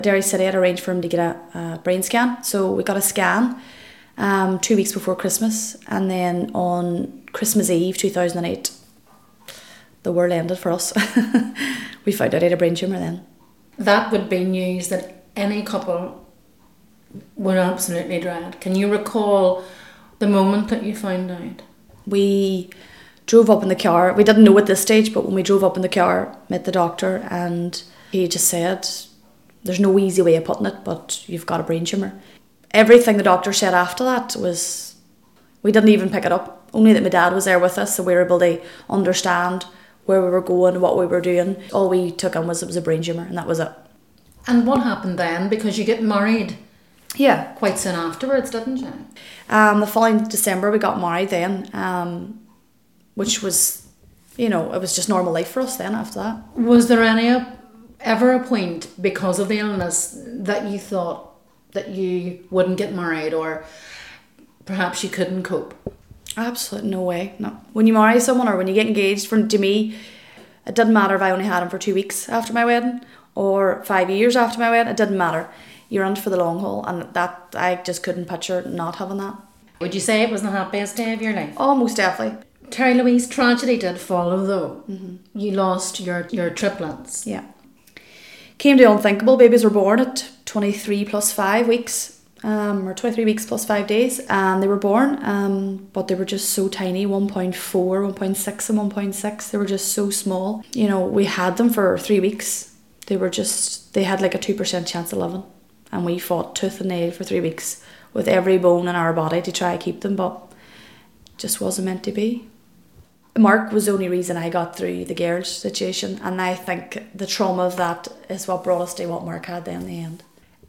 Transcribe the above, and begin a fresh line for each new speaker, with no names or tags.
Derry City had arranged for him to get a brain scan, so we got a scan 2 weeks before Christmas, and then on Christmas Eve 2008, the world ended for us. We found out he had a brain tumour then.
That would be news that any couple would absolutely dread. Can you recall the moment that you found out?
We drove up in the car. We didn't know at this stage, but when we drove up in the car, met the doctor, and he just said, there's no easy way of putting it, but you've got a brain tumour. Everything the doctor said after that was, we didn't even pick it up. Only that my dad was there with us, so we were able to understand where we were going, what we were doing. All we took in was it was a brain tumour, and that was it.
And what happened then? Because you get married
Yeah.
quite soon afterwards, didn't you?
The following December we got married then, which was, it was just normal life for us then after that.
Was there ever a point, because of the illness, that you thought that you wouldn't get married, or perhaps you couldn't cope?
Absolutely no way. No. When you marry someone or when you get engaged, to me, it didn't matter if I only had him for 2 weeks after my wedding or 5 years after my wedding. It didn't matter. You're in for the long haul, and that I just couldn't picture not having that.
Would you say it was the happiest day of your life?
Oh, most definitely.
Terry Louise, tragedy did follow though.
Mm-hmm.
You lost your triplets.
Yeah. Came to unthinkable. Babies were born at 23 plus 5 weeks. Or 23 weeks plus 5 days, and they were born, but they were just so tiny, 1.4, 1.6 and 1.6. They were just so small. We had them for 3 weeks. They had like a 2% chance of living, and we fought tooth and nail for 3 weeks with every bone in our body to try to keep them, but it just wasn't meant to be. Mark was the only reason I got through the girls situation, and I think the trauma of that is what brought us to what Mark had then in the end.